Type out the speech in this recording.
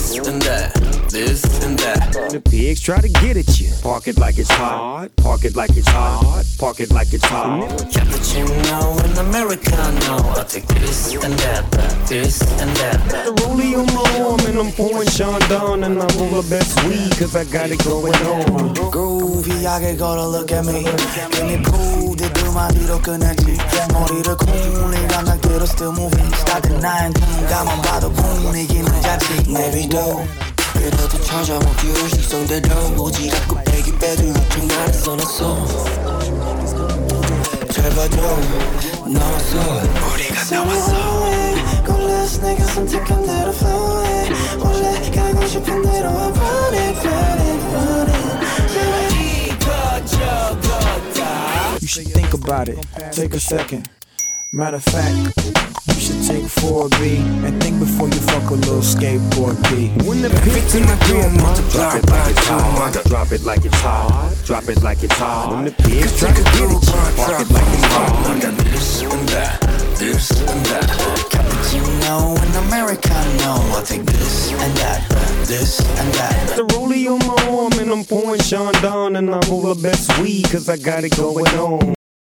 this and that, this and that. The pigs try to get at you. Park it like it's hot. Park it like it's hot. Park it like it's hot. Cappuccino and Americano. I'll take this and that, this and that. The rollie on my arm and I'm pouring Sean Don and I roll the best weed cause I got it going on. Groovy하게 걸어 look at me. 괜히 푸드도 많이로 끝났지. 머리를 쿵이 감각대로 still moving. started 19 가만 봐도 분위기는 잡지. 내비도 그래도 찾아먹기로 식성대로 오지 않고 배기 빼도 요청 나를 써놨어. 잘 봐도 나왔어. 우리가 나왔어. 골라서 내가 선택한 대로 flow it. 원래 가고 싶은 대로 I run it, run it, run it. You should think about it, take a second. Matter of fact, you should take 4B and think before you fuck a little skateboard B. When the pigs in the crib, drop it like it's hot. Drop it like it's hot. Drop it like it's hot. When the pigs try to get at you, park it like it's hot. I got this and that, this and that. Cappuccino and Americano. I'll take this and that, this and that. The rollie on my arm and I'm pouring Sean Don and I roll the best weed cause I got it going on.